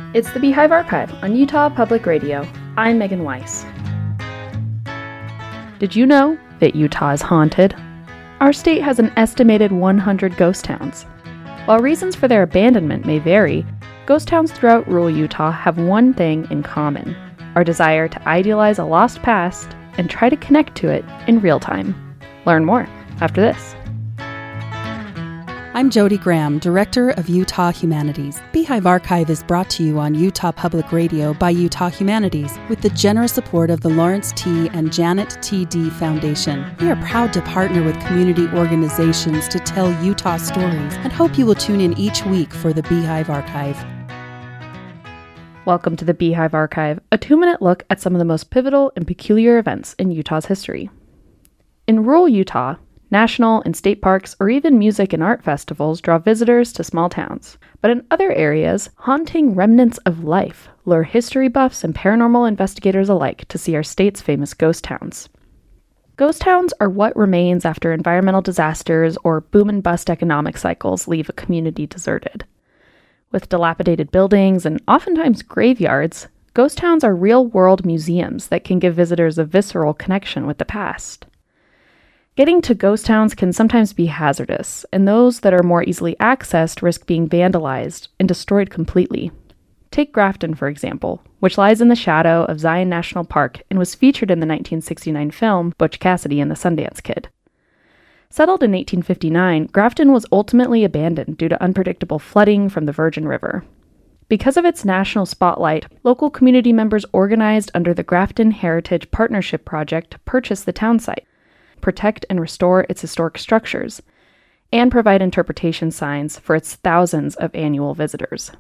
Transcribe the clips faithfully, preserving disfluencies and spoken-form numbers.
It's the Beehive Archive on Utah Public Radio. I'm Megan Weiss. Did you know that Utah is haunted? Our state has an estimated one hundred ghost towns. While reasons for their abandonment may vary, ghost towns throughout rural Utah have one thing in common: our desire to idealize a lost past and try to connect to it in real time. Learn more after this. I'm Jody Graham, Director of Utah Humanities. Beehive Archive is brought to you on Utah Public Radio by Utah Humanities with the generous support of the Lawrence T. and Janet T. D. Foundation. We are proud to partner with community organizations to tell Utah stories and hope you will tune in each week for the Beehive Archive. Welcome to the Beehive Archive, a two-minute look at some of the most pivotal and peculiar events in Utah's history. In rural Utah, national and state parks, or even music and art festivals draw visitors to small towns. But in other areas, haunting remnants of life lure history buffs and paranormal investigators alike to see our state's famous ghost towns. Ghost towns are what remains after environmental disasters or boom and bust economic cycles leave a community deserted. With dilapidated buildings and oftentimes graveyards, ghost towns are real-world museums that can give visitors a visceral connection with the past. Getting to ghost towns can sometimes be hazardous, and those that are more easily accessed risk being vandalized and destroyed completely. Take Grafton, for example, which lies in the shadow of Zion National Park and was featured in the nineteen sixty-nine film Butch Cassidy and the Sundance Kid. Settled in eighteen fifty-nine, Grafton was ultimately abandoned due to unpredictable flooding from the Virgin River. Because of its national spotlight, local community members organized under the Grafton Heritage Partnership Project to purchase the town site, protect and restore its historic structures, and provide interpretation signs for its thousands of annual visitors.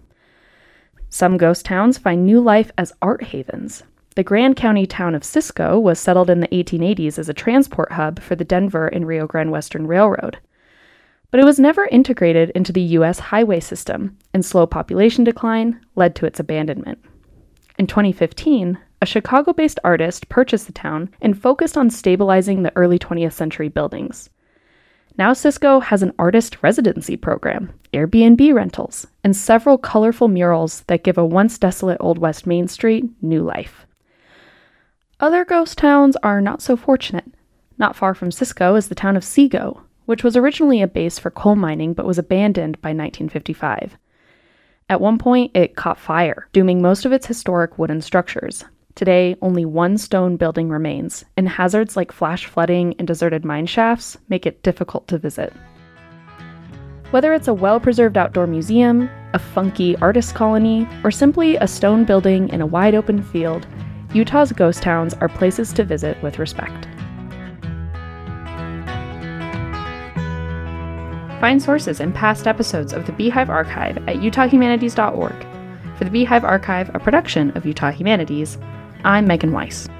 Some ghost towns find new life as art havens. The Grand County town of Cisco was settled in the eighteen eighties as a transport hub for the Denver and Rio Grande Western Railroad. But it was never integrated into the U S highway system, and slow population decline led to its abandonment. In twenty fifteen, a Chicago-based artist purchased the town and focused on stabilizing the early twentieth century buildings. Now Cisco has an artist residency program, Airbnb rentals, and several colorful murals that give a once desolate Old West Main Street new life. Other ghost towns are not so fortunate. Not far from Cisco is the town of Sego, which was originally a base for coal mining but was abandoned by nineteen fifty-five. At one point, it caught fire, dooming most of its historic wooden structures. Today, only one stone building remains, and hazards like flash flooding and deserted mine shafts make it difficult to visit. Whether it's a well-preserved outdoor museum, a funky artist colony, or simply a stone building in a wide-open field, Utah's ghost towns are places to visit with respect. Find sources and past episodes of the Beehive Archive at utah humanities dot org. For the Beehive Archive, a production of Utah Humanities, I'm Megan Weiss.